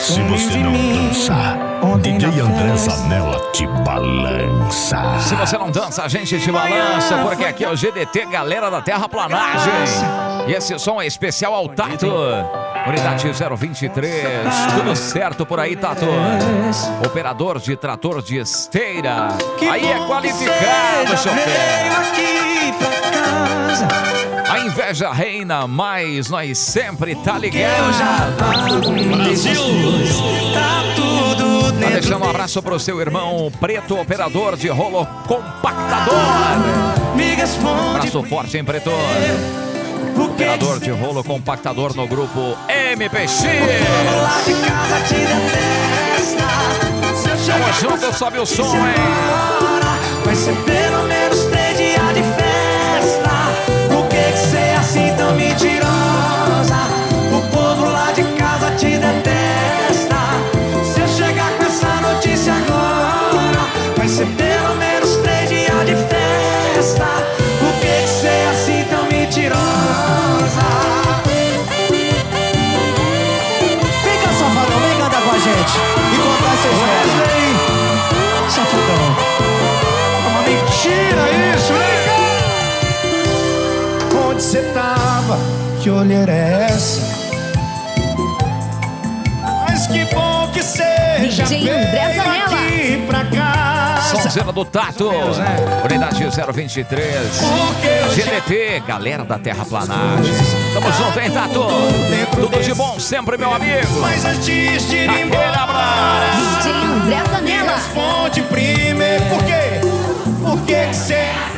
Se você não dança, DJ André Zanella te balança. Se você não dança, a gente te balança, porque aqui é o GDT, galera da Terraplanagem. E esse som é especial ao Tato. Unidade 023, tudo certo por aí, Tato? Operador de trator de esteira. Aí é qualificado, chofer. A inveja reina, mas nós sempre tá ligado. Brasil! Tá deixando um abraço pro seu irmão Preto, operador de rolo compactador. Abraço forte, hein, Preto? Operador de rolo compactador no grupo MPX. Tamo junto, sobe o som, hein? Vai ser pelo menos 3 dias de festa. Por que cê é assim tão mentirosa? O povo lá de casa te detesta. Se eu chegar com essa notícia agora, vai ser pelo menos 3 dias de festa. Por que cê é assim tão mentirosa? Vem cá, safadão, vem cantar com a gente e contar essa história. Safadão. Uma mentira isso, vem cá. Onde cê tava? Que olheira é essa? Mas que bom que seja DJ André Zanella. aqui pra casa. Sonzeira do Tato. Unidade 023. GDT, galera da Terraplanagem. Tamo junto, hein, Tato? Tudo de bom sempre, meu amigo. Mas antes de ir Aquele embora, abraço. DJ André me Zanella. responde primeiro. Por quê? Por que que cê